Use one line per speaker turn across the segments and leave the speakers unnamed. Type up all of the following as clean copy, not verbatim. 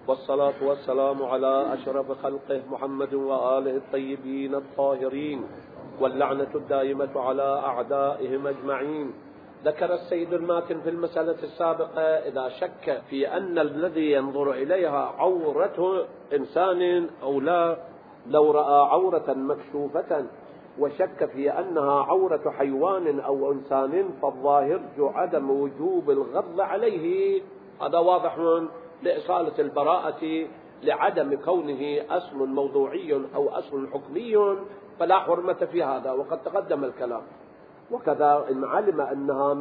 والصلاة والسلام على أشرف خلقه محمد وآله الطيبين الطاهرين، واللعنة الدائمة على أعدائهم أجمعين. ذكر السيد الماتن في المسألة السابقة إذا شك في أن الذي ينظر إليها عورة إنسان أو لا، لو رأى عورة مكشوفة وشك في أنها عورة حيوان أو إنسان فالظاهر عدم وجوب الغض عليه. هذا واضح لإصالة البراءة لعدم كونه أصل موضوعي أو أصل حكمي، فلا حرمة في هذا، وقد تقدم الكلام. وكذا إن علم أنها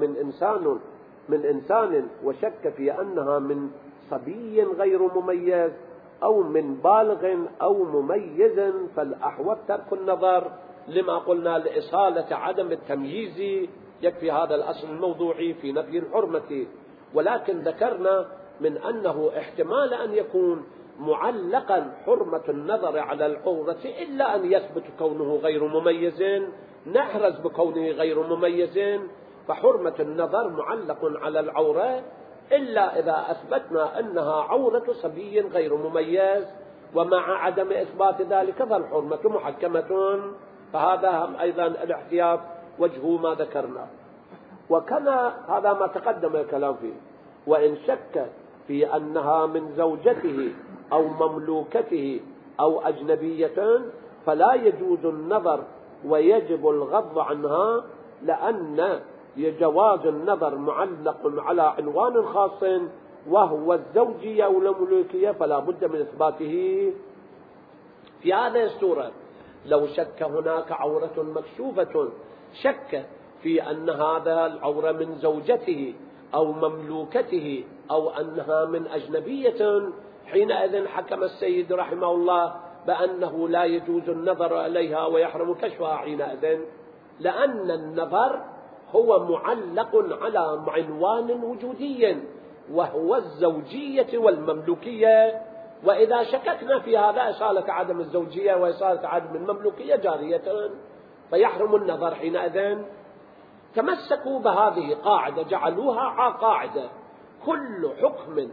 من إنسان وشك في أنها من صبي غير مميز أو من بالغ أو مميز، فالأحوط ترك النظر لما قلنا لإصالة عدم التمييز، يكفي هذا الأصل الموضوعي في نفي الحرمة. ولكن ذكرنا من أنه احتمال أن يكون معلقا حرمة النظر على العورة إلا أن يثبت كونه غير مميز، نحرز بكونه غير مميز، فحرمة النظر معلق على العورة إلا إذا أثبتنا أنها عورة صبي غير مميز، ومع عدم إثبات ذلك فالحرمة محكمة. فهذا أيضا الاحتياط وجه ما ذكرنا. وكما هذا ما تقدم الكلام فيه، وإن شك في أنها من زوجته أو مملوكته أو أجنبية فلا يجوز النظر ويجب الغض عنها، لأن جواز النظر معلق على عنوان خاص وهو الزوجية أو الملوكية، فلا بد من إثباته. في هذه الصورة لو شك هناك عورة مكشوفة، شك في أن هذا العورة من زوجته أو مملوكته أو أنها من أجنبية، حينئذ حكم السيد رحمه الله بأنه لا يجوز النظر إليها ويحرم كشفها حينئذ، لأن النظر هو معلق على عنوان وجودي وهو الزوجية والمملوكية. وإذا شككنا في هذا إصالة عدم الزوجية وإصالة عدم المملوكية جارية، فيحرم النظر حينئذ. تمسكوا بهذه قاعدة، جعلوها قاعدة: كل حكم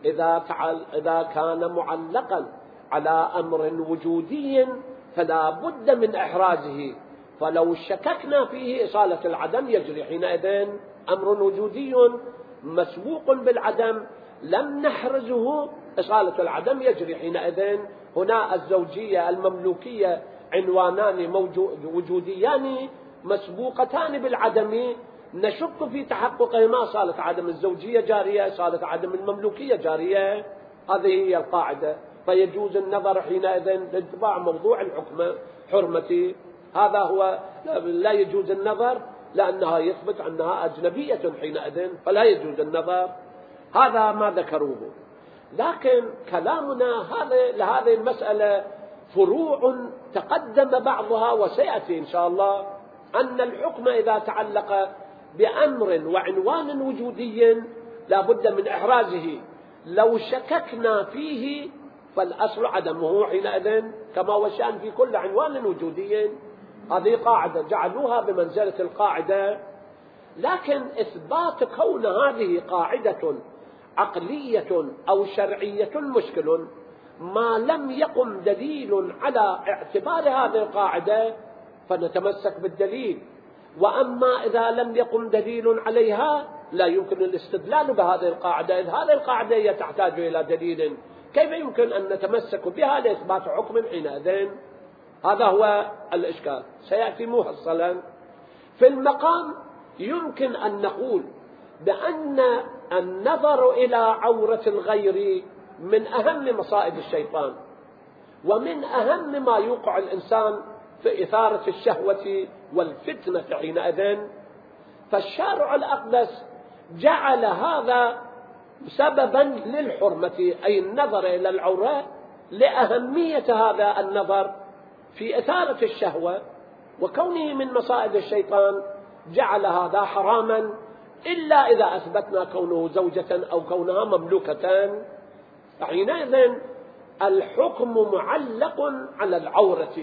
إذا كان معلقا على أمر وجودي فلا بد من إحرازه، فلو شككنا فيه إصالة العدم يجري حينئذ. أمر وجودي مسبوق بالعدم لم نحرزه، إصالة العدم يجري حينئذ. هنا الزوجية المملوكية عنوانان وجوديان مسبوقتان بالعدم، نشك في تحققهما، إصالة عدم الزوجية جارية، إصالة عدم المملوكية جارية. هذه هي القاعدة. فيجوز النظر حينئذ لاتباع موضوع الحكم حرمتي. هذا هو، لا يجوز النظر لأنها يثبت أنها أجنبية حينئذ، فلا يجوز النظر. هذا ما ذكروه. لكن كلامنا لهذه المسألة فروع تقدم بعضها وسيأتي إن شاء الله، أن الحكم إذا تعلق بأمر وعنوان وجودي لا بد من إحرازه. لو شككنا فيه فالأصل عدمه حينئذ، كما هو الشأن في كل عنوان وجودي. هذه قاعدة جعلوها بمنزلة القاعدة. لكن إثبات كون هذه قاعدة عقلية أو شرعية مشكل ما لم يقم دليل على اعتبار هذه القاعدة، فنتمسك بالدليل. وأما إذا لم يقم دليل عليها لا يمكن الاستدلال بهذه القاعدة، إذ هذه القاعدة هي تحتاج إلى دليل، كيف يمكن أن نتمسك بها لإثبات حكم حينئذ؟ هذا هو الإشكال، سيأتي مفصلا. في المقام يمكن أن نقول بأن النظر إلى عورة الغير من أهم مصائد الشيطان، ومن أهم ما يوقع الإنسان في إثارة الشهوة والفتنة حينئذ. فالشارع الأقدس جعل هذا سببا للحرمة، أي النظر إلى العورة، لأهمية هذا النظر في إثارة الشهوة وكونه من مصائد الشيطان، جعل هذا حراما إلا إذا أثبتنا كونه زوجة أو كونها مملوكة. حينئذ الحكم معلق على العورة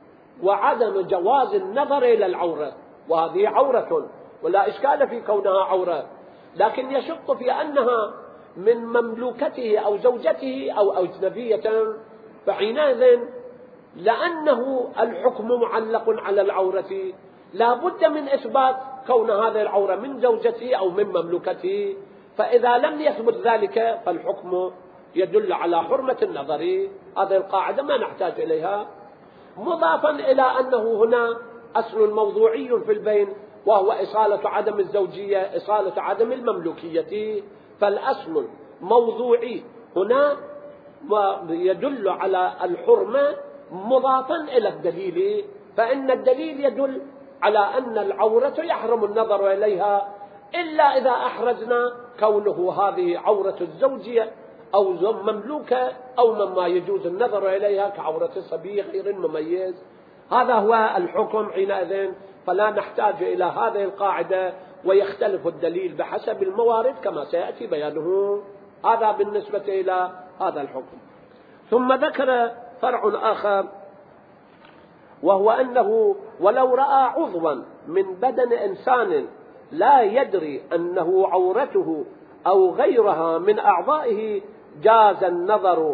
وعدم جواز النظر إلى العورة، وهذه عورة ولا إشكال في كونها عورة، لكن يشق في أنها من مملوكته أو زوجته أو أجنبية، فحينئذ لأنه الحكم معلق على العورة لا بد من إثبات كون هذه العورة من زوجته أو من مملوكته، فإذا لم يثبت ذلك فالحكم يدل على حرمة النظر. هذه القاعدة ما نحتاج إليها. مضافا إلى أنه هنا أصل موضوعي في البين، وهو إصالة عدم الزوجية، إصالة عدم المملوكية، فالأصل الموضوعي هنا يدل على الحرمة مضافا إلى الدليل، فإن الدليل يدل على أن العورة يحرم النظر إليها إلا إذا أحرزنا كونه هذه عورة الزوجية أو مملوكة أو مما يجوز النظر إليها كعورة الصبي غير المميز. هذا هو الحكم حينئذ، فلا نحتاج إلى هذه القاعدة، ويختلف الدليل بحسب الموارد كما سيأتي بيانه. هذا بالنسبة إلى هذا الحكم. ثم ذكر فرع آخر، وهو أنه ولو رأى عضوا من بدن إنسان لا يدري أنه عورته أو غيرها من أعضائه جاز النظر،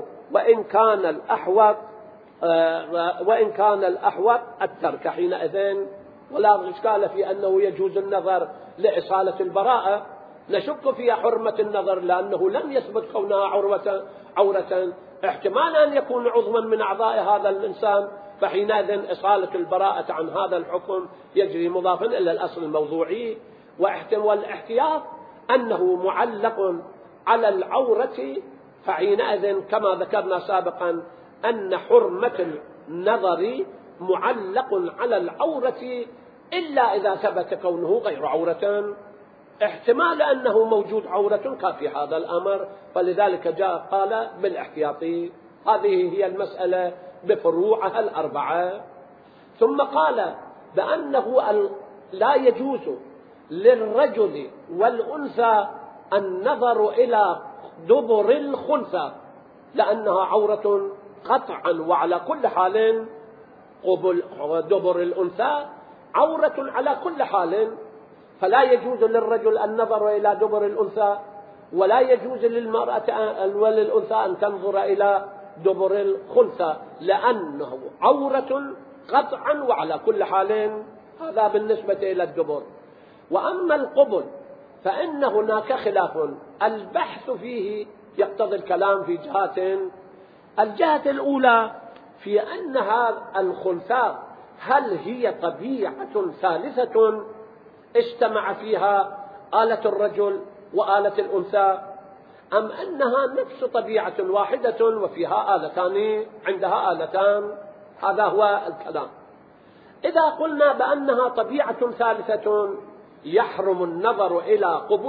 وإن كان الأحوط الترك حينئذ. ولا إشكال في أنه يجوز النظر لإصالة البراءة، نشك في حرمة النظر لأنه لم يثبت كونها عورة، احتمال أن يكون عضوا من أعضاء هذا الإنسان، فحينئذ إصالة البراءة عن هذا الحكم يجري مضافا إلى الأصل الموضوعي. والاحتياط أنه معلق على العورة، فحينئذ كما ذكرنا سابقا أن حرمة النظر معلق على العورة إلا إذا ثبت كونه غير عورة، احتمال أنه موجود عورة كافي هذا الأمر، فلذلك جاء قال بالاحتياط. هذه هي المسألة بفروعها الأربعة. ثم قال بأنه لا يجوز للرجل والأنثى النظر إلى دبر الخنثى، لأنها عورة قطعا وعلى كل حال. دبر الأنثى عورة على كل حال، فلا يجوز للرجل النظر إلى دبر الأنثى، ولا يجوز للمرأة وللأنثى أن تنظر إلى دبر الخنثى، لأنه عورة قطعا وعلى كل حال. هذا بالنسبة إلى الدبر. وأما القبل فإن هناك خلاف، البحث فيه يقتضي الكلام في جهتين. الجهة الأولى في أن هذا الخنثى هل هي طبيعة ثالثة اجتمع فيها آلة الرجل وآلة الأنثى، أم أنها نفس طبيعة واحدة وفيها آلتان، عندها آلتان؟ هذا هو الكلام. إذا قلنا بأنها طبيعة ثالثة يحرم النظر إلى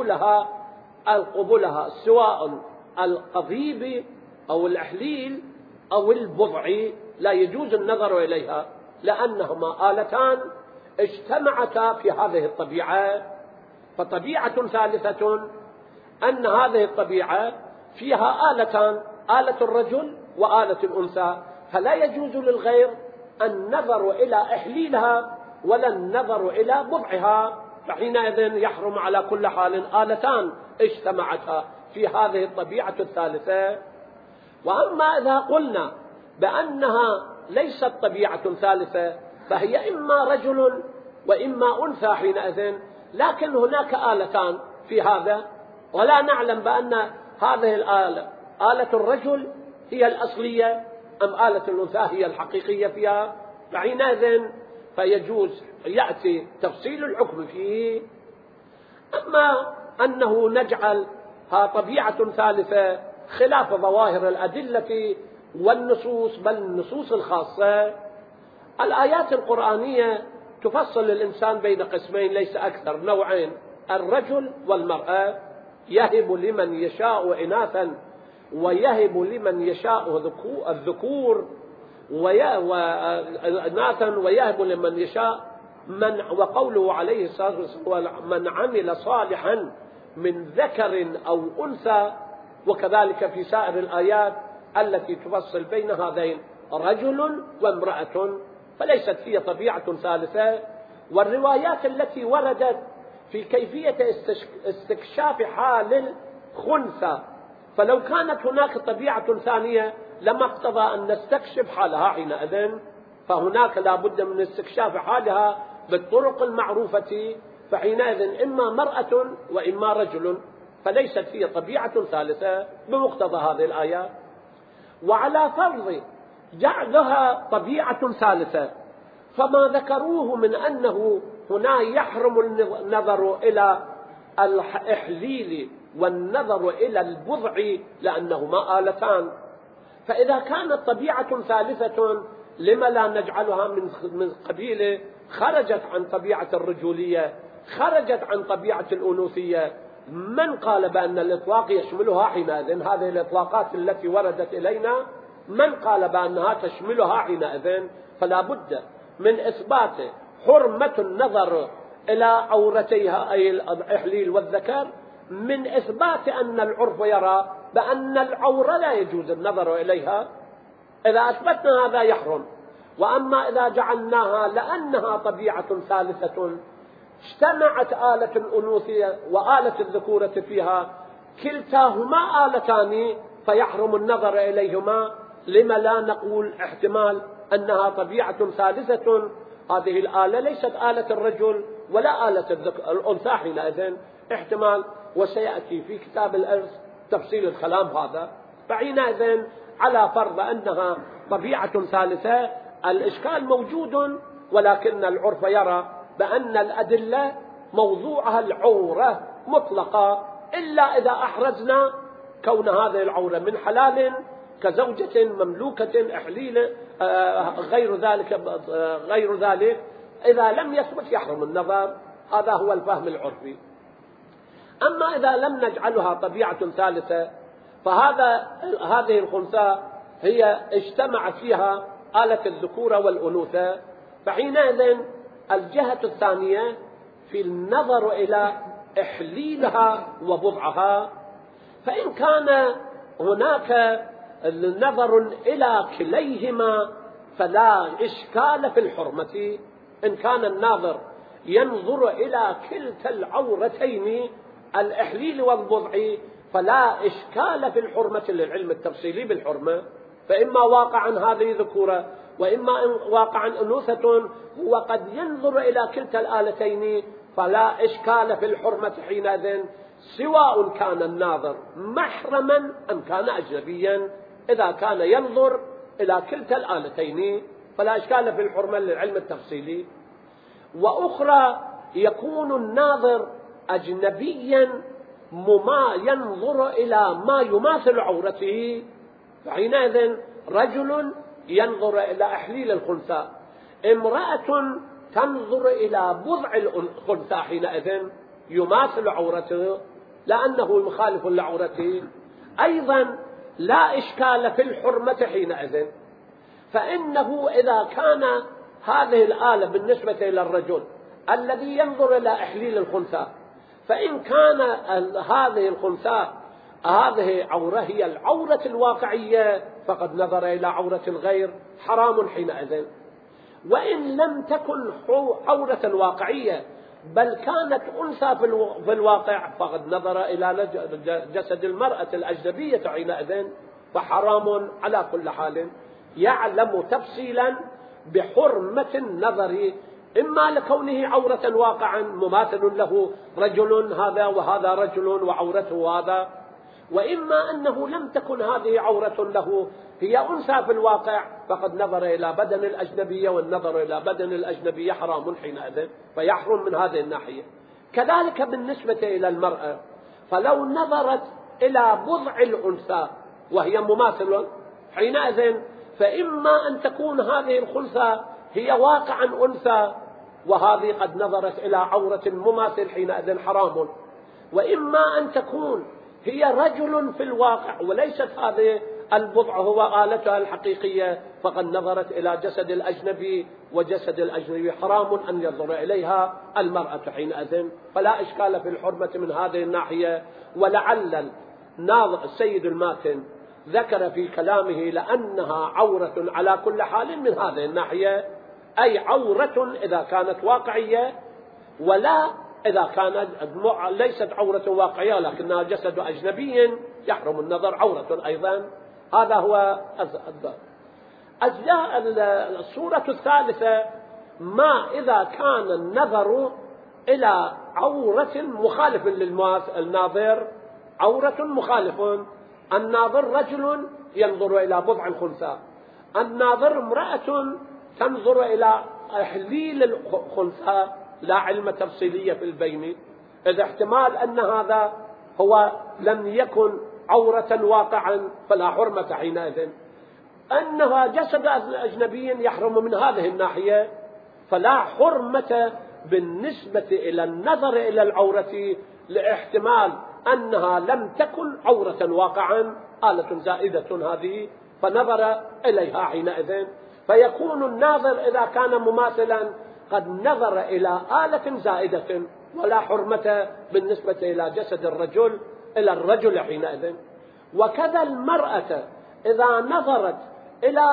قبلها سواء القضيب أو الإحليل أو البضع، لا يجوز النظر إليها لأنهما آلتان اجتمعتا في هذه الطبيعة. فطبيعة ثالثة أن هذه الطبيعة فيها آلتان، آلة الرجل وآلة الأنثى، فلا يجوز للغير النظر إلى إحليلها ولا النظر إلى بضعها، فحينئذ يحرم على كل حال آلتان اجتمعتا في هذه الطبيعة الثالثة. وأما إذا قلنا بأنها ليست طبيعة ثالثة فهي إما رجل وإما أنثى حينئذ، لكن هناك آلتان في هذا، ولا نعلم بأن هذه الآلة آلة الرجل هي الأصلية أم آلة الأنثى هي الحقيقية فيها، فحينئذ فيجوز يأتي تفصيل الحكم فيه. أما أنه نجعلها طبيعة ثالثة خلاف ظواهر الأدلة والنصوص، بل النصوص الخاصة، الآيات القرآنية تفصل الإنسان بين قسمين ليس أكثر، نوعين: الرجل والمرأة، يهب لمن يشاء إناثا ويهب لمن يشاء الذكور وإناثا ويهب لمن يشاء وقوله عليه الصلاة والسلام: من عمل صالحا من ذكر أو أنثى، وكذلك في سائر الآيات التي تفصل بين هذين رجل وامرأة، فليست هي طبيعة ثالثة. والروايات التي وردت في كيفية استكشاف حال الخنثى فلو كانت هناك طبيعة ثانية لما اقتضى أن نستكشف حالها حينئذ، فهناك لا بد من استكشاف حالها بالطرق المعروفة، فحينئذ إما مرأة وإما رجل، فليست هي طبيعة ثالثة بمقتضى هذه الآيات. وعلى فرض جعلها طبيعة ثالثة، فما ذكروه من أنه هنا يحرم النظر إلى الإحليل والنظر إلى البضع لأنهما آلتان، فإذا كانت طبيعة ثالثة لما لا نجعلها من قبيل خرجت عن طبيعة الرجولية، خرجت عن طبيعة الأنوثية؟ من قال بأن الإطلاق يشملها حينئذ؟ هذه الإطلاقات التي وردت إلينا من قال بأنها تشملها حينئذ؟ فلا بد من إثبات حرمة النظر إلى عورتيها أي الإحليل والذكر، من إثبات أن العرف يرى بأن العورة لا يجوز النظر إليها. إذا أثبتنا هذا يحرم. وأما إذا جعلناها لأنها طبيعة ثالثة اجتمعت آلة الأنوثية وآلة الذكورة فيها، كلتاهما آلتان، فيحرم النظر إليهما. لما لا نقول احتمال أنها طبيعة ثالثة، هذه الآلة ليست آلة الرجل ولا آلة الأنثى حينئذ، احتمال. وسيأتي في كتاب الإرث تفصيل الكلام هذا. فحينئذ على فرض أنها طبيعة ثالثة الإشكال موجود، ولكن العرف يرى بأن الأدلة موضوعها العورة مطلقة، إلا إذا أحرزنا كون هذه العورة من حلال كزوجة مملوكة إحليل غير ذلك إذا لم يثبت يحرم النظر. هذا هو الفهم العرفي. أما إذا لم نجعلها طبيعة ثالثة، هذه الخنثى هي اجتمع فيها آلة الذكورة والأنوثة، فحينئذ الجهة الثانية في النظر إلى إحليلها وبضعها، فإن كان هناك نظر إلى كليهما فلا إشكال في الحرمة. إن كان الناظر ينظر إلى كلتا العورتين الإحليل والبضع فلا إشكال في الحرمة للعلم التفصيلي بالحرمة، فإما واقعا هذه ذكورة وإما واقعا أنوثة، وقد ينظر إلى كلتا الآلتين فلا إشكال في الحرمة حينئذ، سواء كان الناظر محرما أم كان أجنبيا. إذا كان ينظر إلى كلتا الآلتين فلا إشكال في الحرمة للعلم التفصيلي. وأخرى يكون الناظر أجنبيا مما ينظر إلى ما يماثل عورته، فحينئذ رجل ينظر إلى إحليل الخنثى، امرأة تنظر إلى بضع الخنثى حينئذ يماثل عورته لأنه مخالف لعورته، أيضا لا إشكال في الحرمة حينئذ. فإنه إذا كان هذه الآلة بالنسبة إلى الرجل الذي ينظر إلى إحليل الخنثى، فإن كان هذه الخنثى هذه عورة هي العورة الواقعية فقد نظر إلى عورة الغير حرام حينئذ. وإن لم تكن عورة واقعية بل كانت أنثى في الواقع فقد نظر إلى جسد المرأة الأجنبية حينئذ فحرام على كل حال. يعلم تفصيلا بحرمة النظر، إما لكونه عورة واقعا مماثل له رجل هذا وهذا رجل وعورته هذا، وإما أنه لم تكن هذه عورة له هي أنثى في الواقع فقد نظر إلى بدن الأجنبية، والنظر إلى بدن الأجنبية حرام حينئذ، فيحرم من هذه الناحية. كذلك بالنسبة إلى المرأة، فلو نظرت إلى بضع الأنثى وهي مماثلة حينئذ فإما أن تكون هذه الخنثى هي واقعا أنثى وهذه قد نظرت إلى عورة مماثل حينئذ حرام، وإما أن تكون هي رجل في الواقع وليست هذه البضع هو آلتها الحقيقية فقد نظرت إلى جسد الأجنبي، وجسد الأجنبي حرام أن ينظر إليها المرأة حينئذ، فلا إشكال في الحرمة من هذه الناحية. ولعل السيد الماتن ذكر في كلامه لأنها عورة على كل حال من هذه الناحية، أي عورة إذا كانت واقعية، ولا إذا كانت ليست عورة واقعية لكنها جسد أجنبي يحرم النظر عورة أيضا. هذا هو أجزاء. الصورة الثالثة ما إذا كان النظر إلى عورة مخالف للناظر، عورة مخالف. الناظر رجل ينظر إلى بضع الخنثى، الناظر امرأة تنظر إلى إحليل الخنثى، لا علم تفصيلية في البين. إذا احتمال أن هذا هو لم يكن عورة واقعا فلا حرمة حينئذ. أنها جسد أجنبي يحرم من هذه الناحية، فلا حرمة بالنسبة إلى النظر إلى العورة لاحتمال أنها لم تكن عورة واقعا، آلة زائدة هذه، فنظر إليها حينئذ. فيكون الناظر إذا كان مماثلا قد نظر إلى آلة زائدة، ولا حرمة بالنسبة إلى جسد الرجل إلى الرجل حينئذ. وكذا المرأة إذا نظرت إلى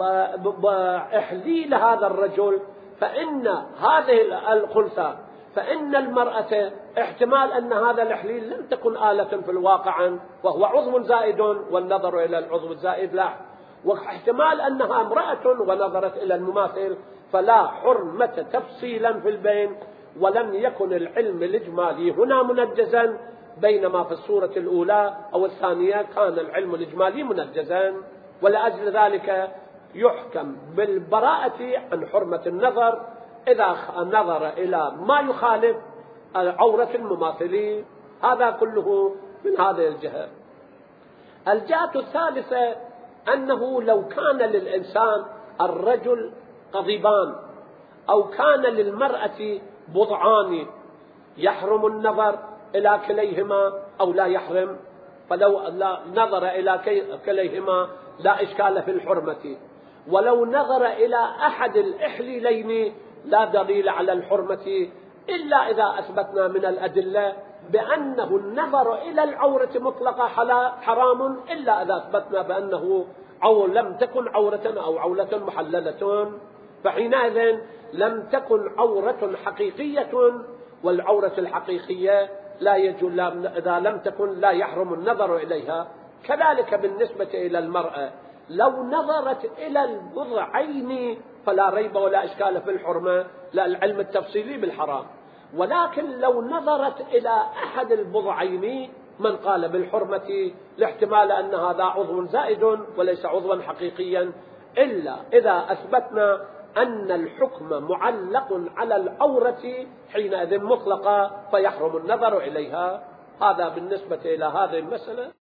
إحليل هذا الرجل فإن هذه الخنثى، فإن المرأة احتمال أن هذا الإحليل لم تكن آلة في الواقع وهو عضو زائد، والنظر إلى العضو الزائد لا، واحتمال أنها امرأة ونظرت إلى المماثل، فلا حرمة تفصيلا في البين. ولم يكن العلم الإجمالي هنا منجزا، بينما في الصورة الأولى أو الثانية كان العلم الإجمالي منجزا. ولأجل ذلك يحكم بالبراءة عن حرمة النظر إذا نظر إلى ما يخالف عورة المماثلين. هذا كله من هذه الجهة. الجهة الثالثة أنه لو كان للإنسان الرجل قضيبان أو كان للمرأة بضعان، يحرم النظر إلى كليهما أو لا يحرم. فلو نظر إلى كليهما لا إشكال في الحرمة، ولو نظر إلى أحد الإحليلين لا دليل على الحرمة إلا إذا أثبتنا من الأدلة بأنه النظر إلى العورة مطلقة حرام، إلا إذا أثبتنا بأنه لم تكن عورة أو عولة محللة، فحينئذ لم تكن عورة حقيقية، والعورة الحقيقية لا يجوز إذا لم تكن لا يحرم النظر إليها. كذلك بالنسبة إلى المرأة لو نظرت إلى البضعين فلا ريب ولا إشكال في الحرمة، لا العلم التفصيلي بالحرام. ولكن لو نظرت إلى أحد البضعين من قال بالحرمة لاحتمال أن هذا عضو زائد وليس عضوا حقيقيا، إلا إذا أثبتنا أن الحكم معلق على العورة حينئذ مطلقة فيحرم النظر إليها. هذا بالنسبة إلى هذه المسألة.